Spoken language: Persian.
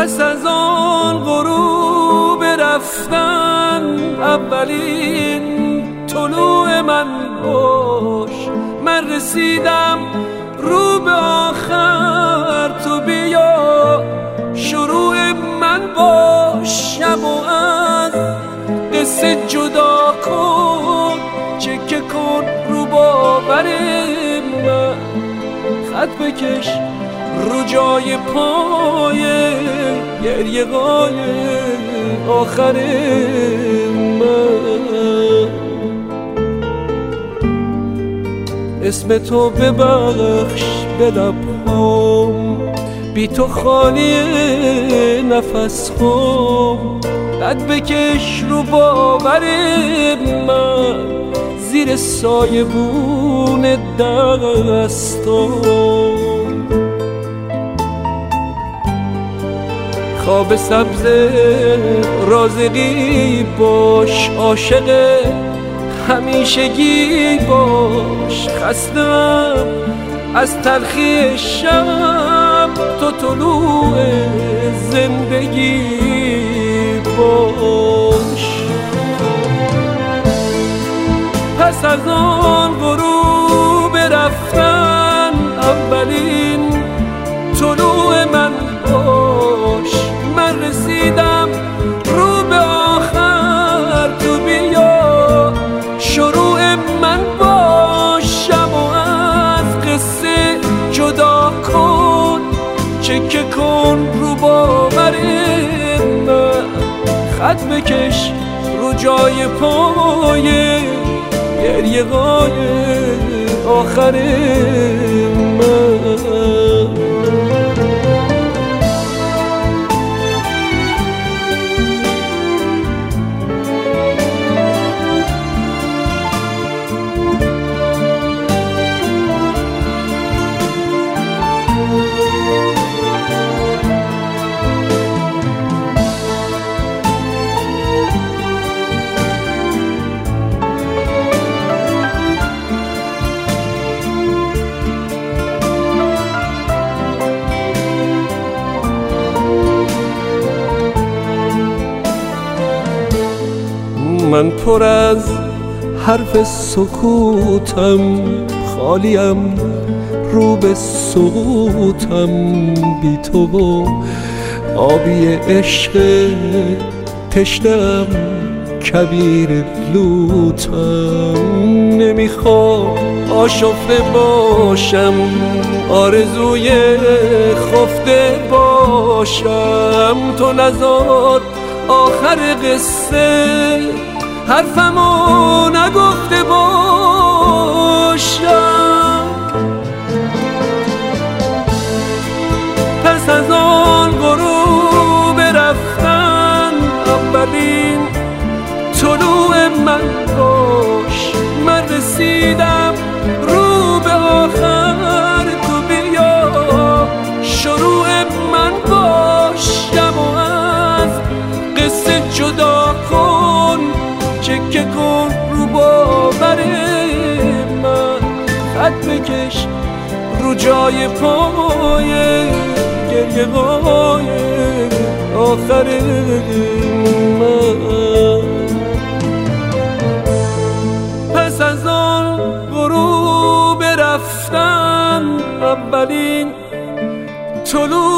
پس از آن غروب رفتن اولین طلوع من باش. من رسیدم رو به آخر، تو بیا شروع من باش. شب و از قصه جدا کن، چکه کن رو باور من. خط بکش رو جای پای گریه قای آخر من. اسم تو ببخش به لبهام، بی تو خالی نفس هام. قد بکش رو باور من، زیر سایه بون دستام. خواب سبز رازقی باش، عاشق همیشگی باش. خستم از تلخی شب، تو طلوع زندگی باش. پس از آن غروب رفتن اولین طلوع من باش. من رسیدم رو به آخر، تو بیا شروع من باش. شب و از قصه جدا کن، چکه کن رو باور من. خط بکش رو جای پای گریه قای آخر من. من پر از حرف سکوتم، خالیم رو به سقوطم. بی تو و آبی عشق تشنم، کبیر لوتم. نمیخوام آشفته باشم، آرزوی خفته باشم. تو نذار آخر قصه حرفمو نگفته باشم. پس از آن غروب رفتن اولین طلوع من باش. من رسیدم رو به آخر، تو بیا شروع من باش. شب و از قصه جدا کن، چکه کن رو باور من. خط بکش رو جای پای گریه قای آخر من. پس از آن غروب رفتن اولین طلوع